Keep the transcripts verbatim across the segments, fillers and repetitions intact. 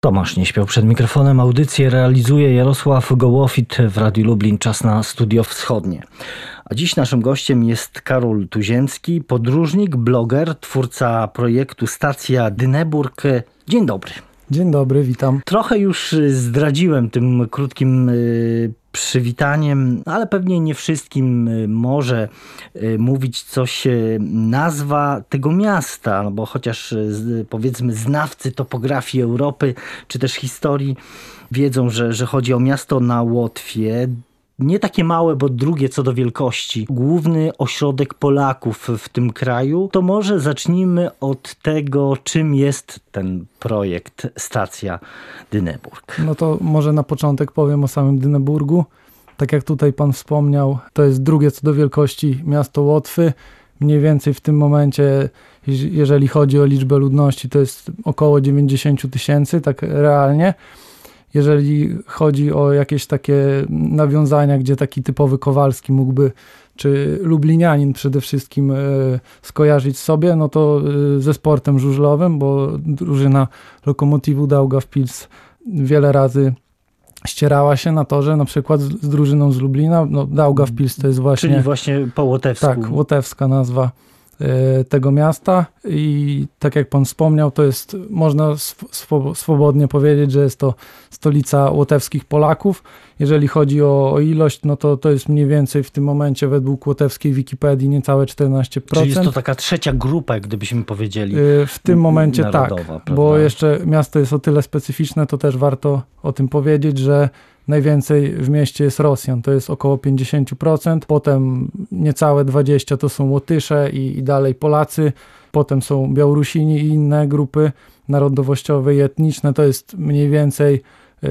Tomasz nie śpiał przed mikrofonem. Audycję realizuje Jarosław Gołofit w Radiu Lublin. Czas na Studio Wschodnie. A dziś naszym gościem jest Karol Tuziemski, podróżnik, bloger, twórca projektu Stacja Dyneburg. Dzień dobry. Dzień dobry, witam. Trochę już zdradziłem tym krótkim y, przywitaniem, ale pewnie nie wszystkim może y, mówić coś y, nazwa tego miasta, no bo chociaż y, powiedzmy znawcy topografii Europy czy też historii wiedzą, że, że chodzi o miasto na Łotwie. Nie takie małe, bo drugie co do wielkości. Główny ośrodek Polaków w tym kraju. To może zacznijmy od tego, czym jest ten projekt Stacja Dyneburg. No to może na początek powiem o samym Dyneburgu. Tak jak tutaj pan wspomniał, to jest drugie co do wielkości miasto Łotwy. Mniej więcej w tym momencie, jeżeli chodzi o liczbę ludności, to jest około dziewięćdziesiąt tysięcy, tak realnie. Jeżeli chodzi o jakieś takie nawiązania, gdzie taki typowy Kowalski mógłby, czy lublinianin przede wszystkim y, skojarzyć sobie, no to y, ze sportem żużlowym, bo drużyna Lokomotivu Daugavpils wiele razy ścierała się na torze, na przykład z, z drużyną z Lublina. No, Daugavpils to jest właśnie... Czyli właśnie po łotewsku. Tak, łotewska nazwa tego miasta i tak jak pan wspomniał, to jest, można sw- swobodnie powiedzieć, że jest to stolica łotewskich Polaków. Jeżeli chodzi o, o ilość, no to to jest mniej więcej w tym momencie według łotewskiej Wikipedii niecałe czternaście procent. Czyli jest to taka trzecia grupa, gdybyśmy powiedzieli. W tym momencie narodowa, tak, prawda? Bo jeszcze miasto jest o tyle specyficzne, to też warto o tym powiedzieć, że najwięcej w mieście jest Rosjan, to jest około pięćdziesiąt procent, potem niecałe dwadzieścia procent to są Łotysze i, i dalej Polacy, potem są Białorusini i inne grupy narodowościowe i etniczne, to jest mniej więcej, yy,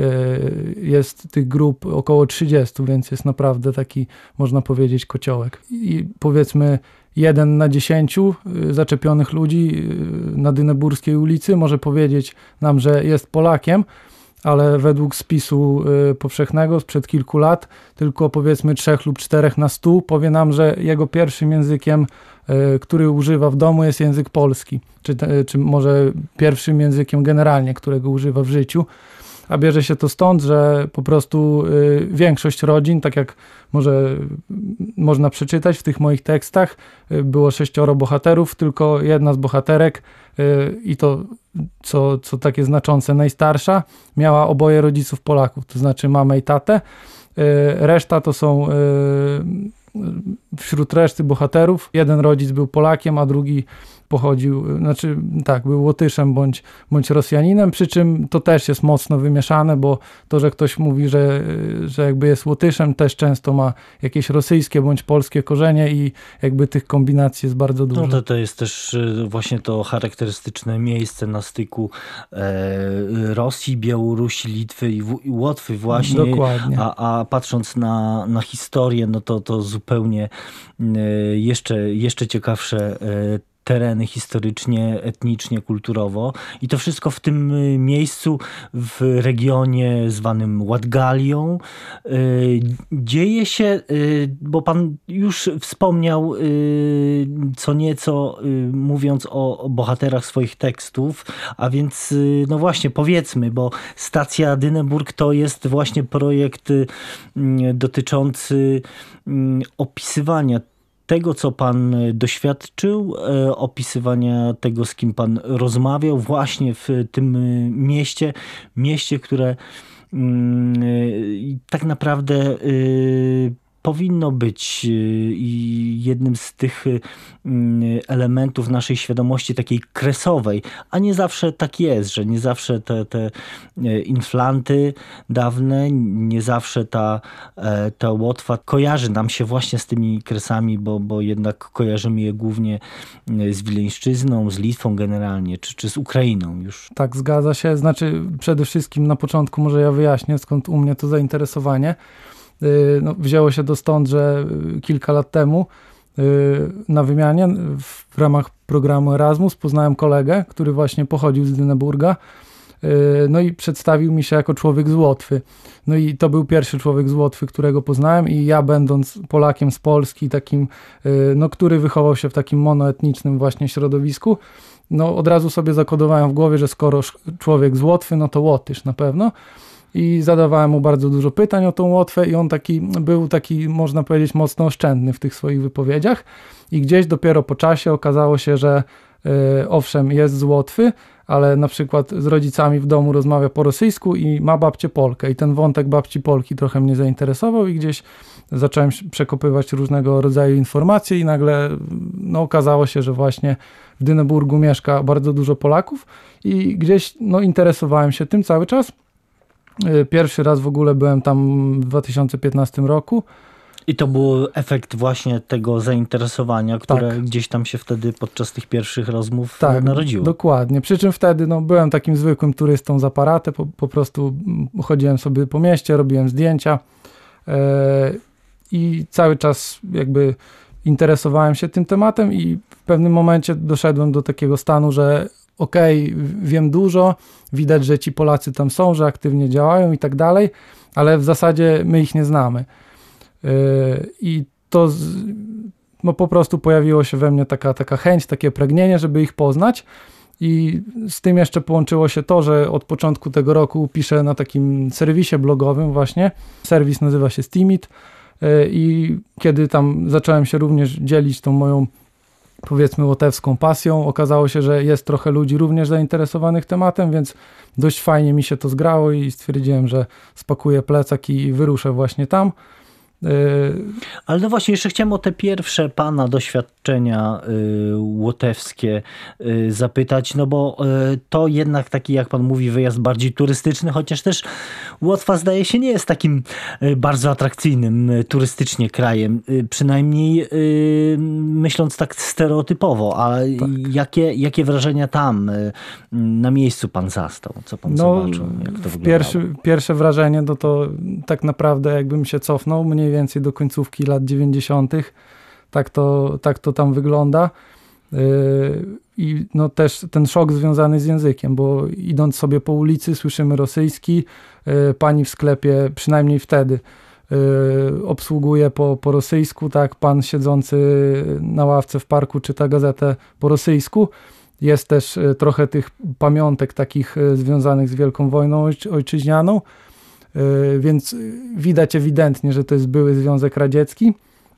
jest tych grup około trzydzieści, więc jest naprawdę taki, można powiedzieć, kociołek. I powiedzmy jeden na dziesięciu zaczepionych ludzi na Dyneburskiej ulicy może powiedzieć nam, że jest Polakiem, ale według spisu y, powszechnego sprzed kilku lat tylko powiedzmy trzech lub czterech na stu powie nam, że jego pierwszym językiem, y, który używa w domu, jest język polski, czy, te, czy może pierwszym językiem generalnie, którego używa w życiu. A bierze się to stąd, że po prostu y, większość rodzin, tak jak może można przeczytać w tych moich tekstach, y, było sześcioro bohaterów, tylko jedna z bohaterek y, i to, co, co takie znaczące, najstarsza, miała oboje rodziców Polaków, to znaczy mamę i tatę. Y, reszta to są... Y, wśród reszty bohaterów jeden rodzic był Polakiem, a drugi pochodził, znaczy tak, był Łotyszem bądź, bądź Rosjaninem, przy czym to też jest mocno wymieszane, bo to, że ktoś mówi, że, że jakby jest Łotyszem, też często ma jakieś rosyjskie bądź polskie korzenie i jakby tych kombinacji jest bardzo dużo. No to, to jest też właśnie to charakterystyczne miejsce na styku e, Rosji, Białorusi, Litwy i, w, i Łotwy właśnie. Dokładnie. A, a patrząc na, na historię, no to, to zupełnie e, jeszcze, jeszcze ciekawsze e, tereny historycznie, etnicznie, kulturowo i to wszystko w tym miejscu, w regionie zwanym Latgalią. Dzieje się, bo pan już wspomniał co nieco, mówiąc o bohaterach swoich tekstów, a więc no właśnie powiedzmy, bo Stacja Dyneburg to jest właśnie projekt dotyczący opisywania tego, co pan doświadczył, opisywania tego, z kim pan rozmawiał właśnie w tym mieście, mieście, które tak naprawdę powinno być jednym z tych elementów naszej świadomości takiej kresowej, a nie zawsze tak jest, że nie zawsze te, te inflanty dawne, nie zawsze ta, ta Łotwa kojarzy nam się właśnie z tymi kresami, bo, bo jednak kojarzymy je głównie z Wileńszczyzną, z Litwą generalnie, czy, czy z Ukrainą już. Tak, zgadza się. Znaczy przede wszystkim na początku może ja wyjaśnię, skąd u mnie to zainteresowanie. No, wzięło się to stąd, że kilka lat temu na wymianie w ramach programu Erasmus poznałem kolegę, który właśnie pochodził z Dyneburga, no i przedstawił mi się jako człowiek z Łotwy. No i to był pierwszy człowiek z Łotwy, którego poznałem i ja, będąc Polakiem z Polski, takim, no, który wychował się w takim monoetnicznym właśnie środowisku, no od razu sobie zakodowałem w głowie, że skoro człowiek z Łotwy, no to Łotysz na pewno. I zadawałem mu bardzo dużo pytań o tą Łotwę i on taki był taki, można powiedzieć, mocno oszczędny w tych swoich wypowiedziach. I gdzieś dopiero po czasie okazało się, że yy, owszem, jest z Łotwy, ale na przykład z rodzicami w domu rozmawia po rosyjsku i ma babcię Polkę. I ten wątek babci Polki trochę mnie zainteresował i gdzieś zacząłem przekopywać różnego rodzaju informacje i nagle no, okazało się, że właśnie w Dyneburgu mieszka bardzo dużo Polaków i gdzieś no, interesowałem się tym cały czas. Pierwszy raz w ogóle byłem tam w dwa tysiące piętnastym roku. I to był efekt właśnie tego zainteresowania, które tak. gdzieś tam się wtedy podczas tych pierwszych rozmów tak, narodziło. Dokładnie. Przy czym wtedy no, byłem takim zwykłym turystą z aparatem, po, po prostu chodziłem sobie po mieście, robiłem zdjęcia yy, i cały czas jakby interesowałem się tym tematem i w pewnym momencie doszedłem do takiego stanu, że okej, okay, wiem dużo, widać, że ci Polacy tam są, że aktywnie działają i tak dalej, ale w zasadzie my ich nie znamy. Yy, I to z, no po prostu pojawiło się we mnie taka, taka chęć, takie pragnienie, żeby ich poznać i z tym jeszcze połączyło się to, że od początku tego roku piszę na takim serwisie blogowym właśnie. Serwis nazywa się Steemit yy, i kiedy tam zacząłem się również dzielić tą moją powiedzmy łotewską pasją. Okazało się, że jest trochę ludzi również zainteresowanych tematem, więc dość fajnie mi się to zgrało i stwierdziłem, że spakuję plecak i wyruszę właśnie tam. Ale no właśnie, jeszcze chciałem o te pierwsze pana doświadczenia y, łotewskie y, zapytać, no bo y, to jednak taki, jak pan mówi, wyjazd bardziej turystyczny, chociaż też Łotwa zdaje się nie jest takim y, bardzo atrakcyjnym y, turystycznie krajem, y, przynajmniej y, myśląc tak stereotypowo, ale tak. jakie, jakie wrażenia tam y, na miejscu pan zastał? Co pan no, zobaczył? Jak to wyglądało? Pierwszy, pierwsze wrażenie to, to tak naprawdę jakbym się cofnął mniej więcej do końcówki lat dziewięćdziesiątych. Tak to, tak to tam wygląda. Yy, I no też ten szok związany z językiem, bo idąc sobie po ulicy słyszymy rosyjski, yy, pani w sklepie, przynajmniej wtedy, yy, obsługuje po, po rosyjsku, tak, pan siedzący na ławce w parku czyta gazetę po rosyjsku. Jest też yy, trochę tych pamiątek takich yy, związanych z Wielką Wojną ojczy- ojczyźnianą. Yy, więc widać ewidentnie, że to jest były Związek Radziecki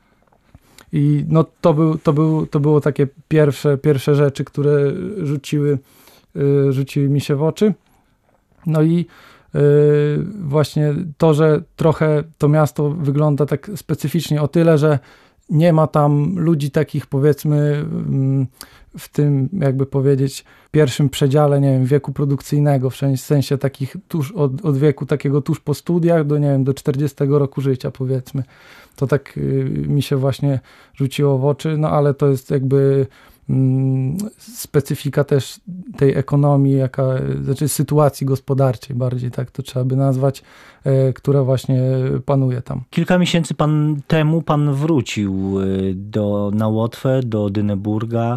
i no to, był, to, był, to było takie pierwsze, pierwsze rzeczy, które rzuciły, yy, rzuciły mi się w oczy. No i yy, właśnie to, że trochę to miasto wygląda tak specyficznie o tyle, że nie ma tam ludzi takich powiedzmy w tym, jakby powiedzieć, pierwszym przedziale, nie wiem, wieku produkcyjnego, w sensie takich tuż od, od wieku takiego tuż po studiach do, nie wiem, do czterdziestego roku życia, powiedzmy. To tak y, mi się właśnie rzuciło w oczy, no ale to jest jakby mm, specyfika też tej ekonomii, jaka, znaczy sytuacji gospodarczej bardziej, tak to trzeba by nazwać, y, która właśnie panuje tam. Kilka miesięcy pan temu pan wrócił do, na Łotwę, do Dyneburga.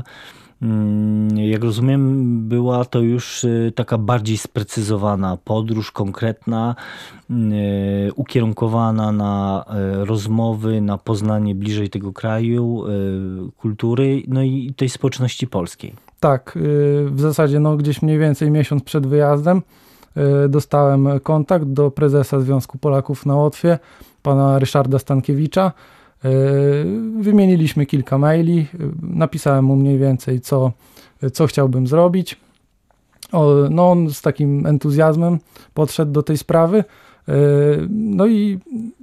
Jak rozumiem, była to już taka bardziej sprecyzowana podróż, konkretna, ukierunkowana na rozmowy, na poznanie bliżej tego kraju, kultury, no i tej społeczności polskiej. Tak, w zasadzie no gdzieś mniej więcej miesiąc przed wyjazdem dostałem kontakt do prezesa Związku Polaków na Łotwie, pana Ryszarda Stankiewicza. Wymieniliśmy kilka maili, napisałem mu mniej więcej, co, co chciałbym zrobić. O, no on z takim entuzjazmem podszedł do tej sprawy. No i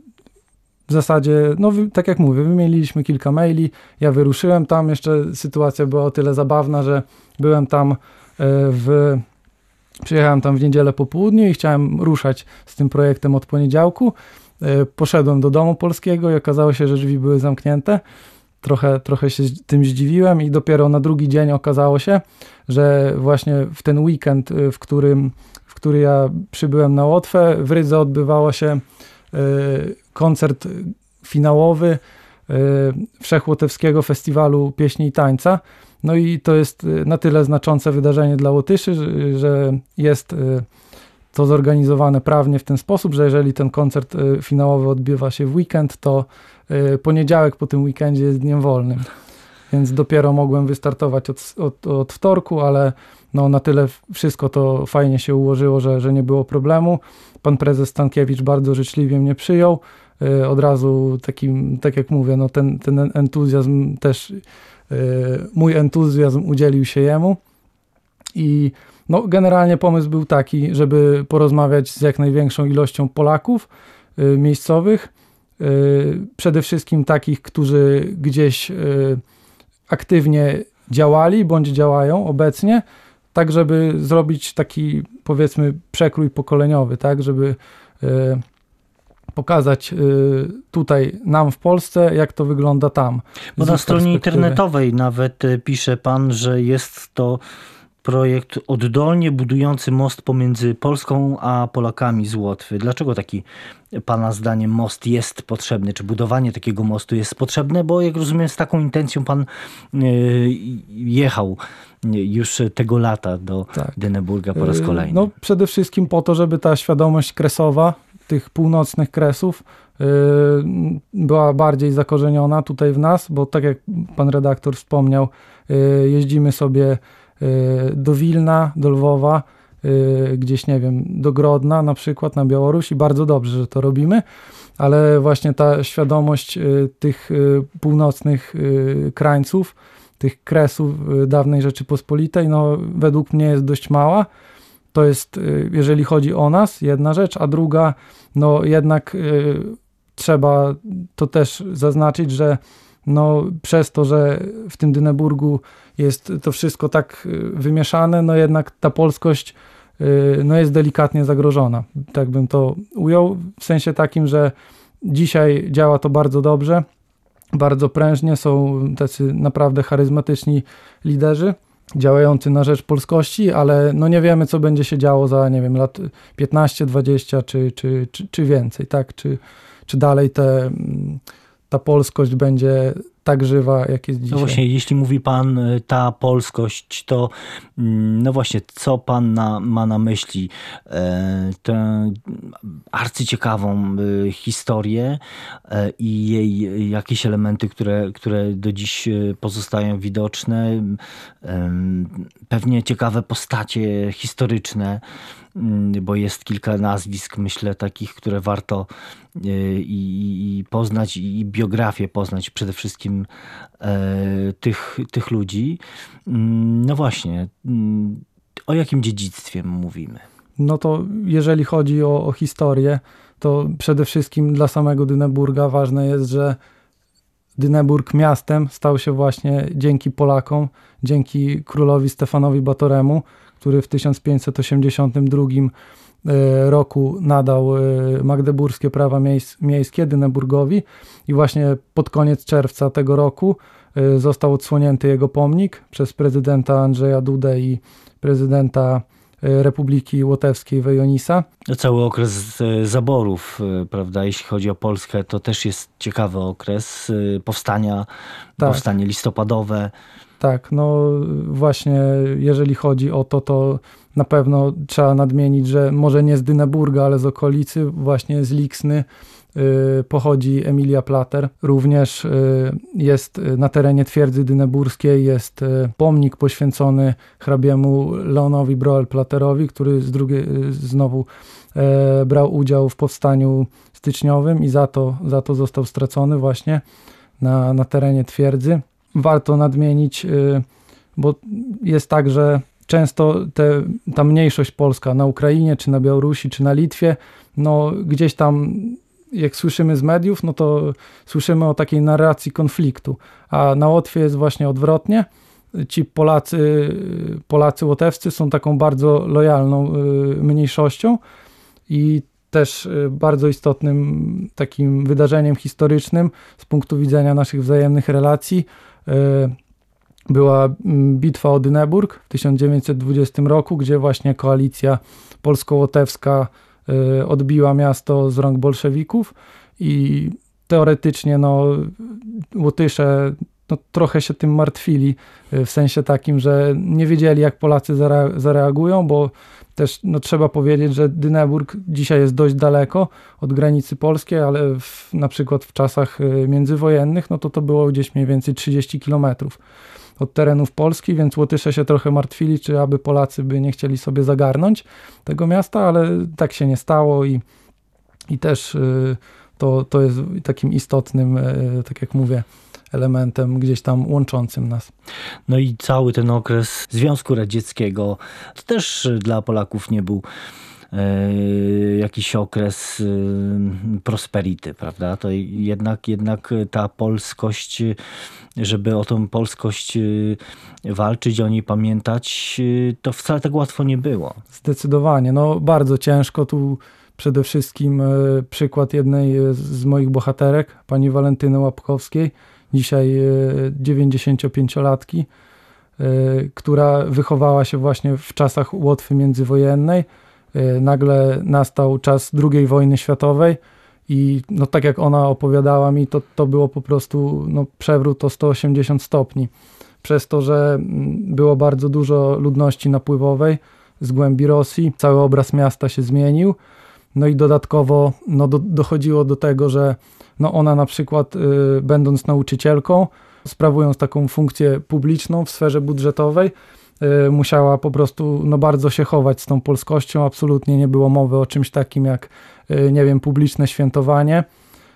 w zasadzie, no tak jak mówię, wymieniliśmy kilka maili, ja wyruszyłem tam, jeszcze sytuacja była o tyle zabawna, że byłem tam w... Przyjechałem tam w niedzielę po południu i chciałem ruszać z tym projektem od poniedziałku. Poszedłem do domu polskiego i okazało się, że drzwi były zamknięte. Trochę, trochę się tym zdziwiłem i dopiero na drugi dzień okazało się, że właśnie w ten weekend, w którym, w który ja przybyłem na Łotwę, w Rydze odbywało się koncert finałowy Wszechłotewskiego Festiwalu Pieśni i Tańca. No i to jest na tyle znaczące wydarzenie dla Łotyszy, że jest to zorganizowane prawnie w ten sposób, że jeżeli ten koncert finałowy odbywa się w weekend, to poniedziałek po tym weekendzie jest dniem wolnym. więc dopiero mogłem wystartować od, od, od wtorku, ale no na tyle wszystko to fajnie się ułożyło, że, że nie było problemu. Pan prezes Stankiewicz bardzo życzliwie mnie przyjął. Od razu takim, tak jak mówię, no ten, ten entuzjazm też, mój entuzjazm udzielił się jemu i no generalnie pomysł był taki, żeby porozmawiać z jak największą ilością Polaków miejscowych, przede wszystkim takich, którzy gdzieś aktywnie działali bądź działają obecnie, tak żeby zrobić taki, powiedzmy, przekrój pokoleniowy, tak, żeby pokazać tutaj nam w Polsce, jak to wygląda tam. Bo na stronie internetowej nawet pisze pan, że jest to projekt oddolnie budujący most pomiędzy Polską a Polakami z Łotwy. Dlaczego taki pana zdaniem most jest potrzebny? Czy budowanie takiego mostu jest potrzebne? Bo jak rozumiem, z taką intencją pan jechał już tego lata do tak. Dyneburga po raz kolejny. No przede wszystkim po to, żeby ta świadomość kresowa tych północnych Kresów yy, była bardziej zakorzeniona tutaj w nas, bo tak jak pan redaktor wspomniał, yy, jeździmy sobie yy, do Wilna, do Lwowa, yy, gdzieś nie wiem, do Grodna na przykład na Białoruś i bardzo dobrze, że to robimy, ale właśnie ta świadomość yy, tych yy, północnych yy, krańców, tych Kresów yy, dawnej Rzeczypospolitej, no według mnie jest dość mała. To jest, jeżeli chodzi o nas, jedna rzecz, a druga, no jednak y, trzeba to też zaznaczyć, że no przez to, że w tym Dyneburgu jest to wszystko tak wymieszane, no jednak ta polskość y, no jest delikatnie zagrożona. Tak bym to ujął, w sensie takim, że dzisiaj działa to bardzo dobrze, bardzo prężnie, są tacy naprawdę charyzmatyczni liderzy działający na rzecz polskości, ale no nie wiemy, co będzie się działo za, nie wiem, lat piętnaście, dwadzieścia czy, czy, czy, czy więcej, tak? Czy, czy dalej te, ta polskość będzie tak żywa, jak jest dzisiaj. No właśnie, jeśli mówi pan ta polskość, to no właśnie, co pan na, ma na myśli? E, tę arcyciekawą historię e, i jej jakieś elementy, które, które do dziś pozostają widoczne, e, pewnie ciekawe postacie historyczne, bo jest kilka nazwisk, myślę, takich, które warto i, i poznać, i biografię poznać, przede wszystkim e, tych, tych ludzi. No właśnie, o jakim dziedzictwie mówimy? No to jeżeli chodzi o, o historię, to przede wszystkim dla samego Dyneburga ważne jest, że Dyneburg miastem stał się właśnie dzięki Polakom, dzięki królowi Stefanowi Batoremu, który w tysiąc pięćset osiemdziesiątym drugim roku nadał magdeburskie prawa miejskie Dyneburgowi i właśnie pod koniec czerwca tego roku został odsłonięty jego pomnik przez prezydenta Andrzeja Dudę i prezydenta Republiki Łotewskiej Wejonisa. Cały okres zaborów, prawda, jeśli chodzi o Polskę, to też jest ciekawy okres powstania, tak. powstanie listopadowe. Tak, no właśnie jeżeli chodzi o to, to na pewno trzeba nadmienić, że może nie z Dyneburga, ale z okolicy, właśnie z Liksny y, pochodzi Emilia Plater. Również y, jest na terenie twierdzy dyneburskiej jest y, pomnik poświęcony hrabiemu Leonowi Broel-Platerowi, który z drugiej, y, znowu y, brał udział w powstaniu styczniowym i za to, za to został stracony właśnie na, na terenie twierdzy. Warto nadmienić, bo jest tak, że często te, ta mniejszość polska na Ukrainie, czy na Białorusi, czy na Litwie, no gdzieś tam jak słyszymy z mediów, no to słyszymy o takiej narracji konfliktu, a na Łotwie jest właśnie odwrotnie. Ci Polacy, Polacy łotewscy są taką bardzo lojalną mniejszością i też bardzo istotnym takim wydarzeniem historycznym z punktu widzenia naszych wzajemnych relacji była bitwa o Dyneburg w tysiąc dziewięćset dwudziestym roku, gdzie właśnie koalicja polsko-łotewska odbiła miasto z rąk bolszewików i teoretycznie no, Łotysze no, trochę się tym martwili, w sensie takim, że nie wiedzieli, jak Polacy zare- zareagują, bo też no, trzeba powiedzieć, że Dyneburg dzisiaj jest dość daleko od granicy polskiej, ale w, na przykład w czasach międzywojennych, no to to było gdzieś mniej więcej trzydzieści kilometrów od terenów Polski, więc Łotysze się trochę martwili, czy aby Polacy by nie chcieli sobie zagarnąć tego miasta, ale tak się nie stało i, i też y, to, to jest takim istotnym, y, tak jak mówię, elementem gdzieś tam łączącym nas. No i cały ten okres Związku Radzieckiego to też dla Polaków nie był jakiś okres prosperity, prawda? To jednak, jednak ta polskość, żeby o tą polskość walczyć, o niej pamiętać, to wcale tak łatwo nie było. Zdecydowanie. No bardzo ciężko. Tu przede wszystkim przykład jednej z moich bohaterek, pani Walentyny Łapkowskiej, dzisiaj dziewięćdziesięciopięciolatki, która wychowała się właśnie w czasach Łotwy międzywojennej. Nagle nastał czas drugiej wojny światowej i no, tak jak ona opowiadała mi, to, to było po prostu no, przewrót o sto osiemdziesiąt stopni. Przez to, że było bardzo dużo ludności napływowej z głębi Rosji, cały obraz miasta się zmienił. No i dodatkowo no, do, dochodziło do tego, że no, ona na przykład y, będąc nauczycielką, sprawując taką funkcję publiczną w sferze budżetowej, musiała po prostu no, bardzo się chować z tą polskością. Absolutnie nie było mowy o czymś takim jak, nie wiem, publiczne świętowanie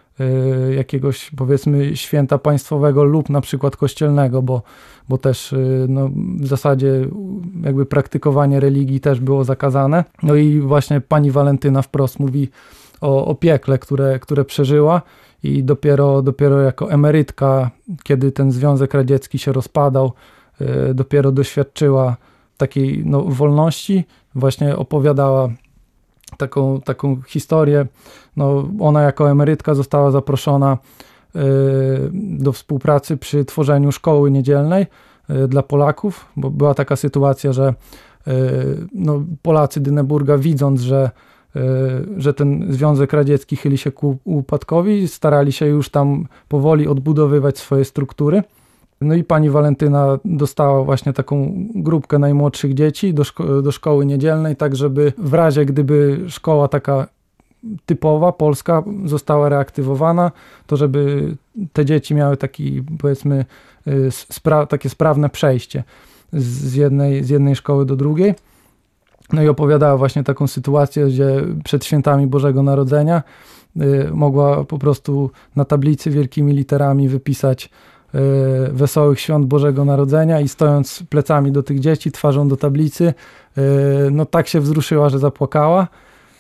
jakiegoś, powiedzmy, święta państwowego lub na przykład kościelnego, bo, bo też no, w zasadzie jakby praktykowanie religii też było zakazane. No i właśnie pani Walentyna wprost mówi o, o piekle, które, które przeżyła i dopiero, dopiero jako emerytka, kiedy ten Związek Radziecki się rozpadał, dopiero doświadczyła takiej no, wolności, właśnie opowiadała taką, taką historię. No, ona jako emerytka została zaproszona y, do współpracy przy tworzeniu szkoły niedzielnej y, dla Polaków, bo była taka sytuacja, że y, no, Polacy Dyneburga, widząc, że, y, że ten Związek Radziecki chyli się ku upadkowi, starali się już tam powoli odbudowywać swoje struktury. No i pani Walentyna dostała właśnie taką grupkę najmłodszych dzieci do, szko- do szkoły niedzielnej, tak żeby w razie gdyby szkoła taka typowa, polska została reaktywowana, to żeby te dzieci miały taki, powiedzmy, spra- takie sprawne przejście z jednej, z jednej szkoły do drugiej. No i opowiadała właśnie taką sytuację, gdzie przed świętami Bożego Narodzenia y, mogła po prostu na tablicy wielkimi literami wypisać Wesołych Świąt Bożego Narodzenia i stojąc plecami do tych dzieci, twarzą do tablicy, no tak się wzruszyła, że zapłakała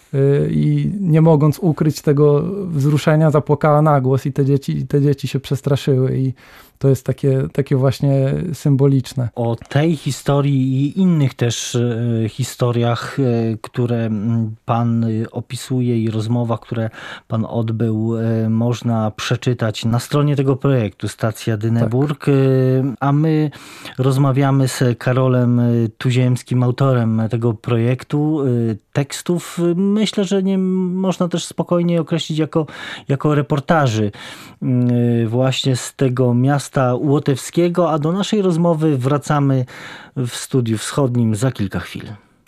i nie mogąc ukryć tego wzruszenia, zapłakała na głos i te dzieci, te dzieci się przestraszyły i to jest takie, takie właśnie symboliczne. O tej historii i innych też y, historiach, y, które pan opisuje i rozmowach, które pan odbył, y, można przeczytać na stronie tego projektu Stacja Dyneburg. Tak. Y, a my rozmawiamy z Karolem Tuziemskim, autorem tego projektu. Y, tekstów y, myślę, że nie można też spokojnie określić jako, jako reportaży y, właśnie z tego miasta Łotewskiego, a do naszej rozmowy wracamy w Studiu Wschodnim za kilka chwil.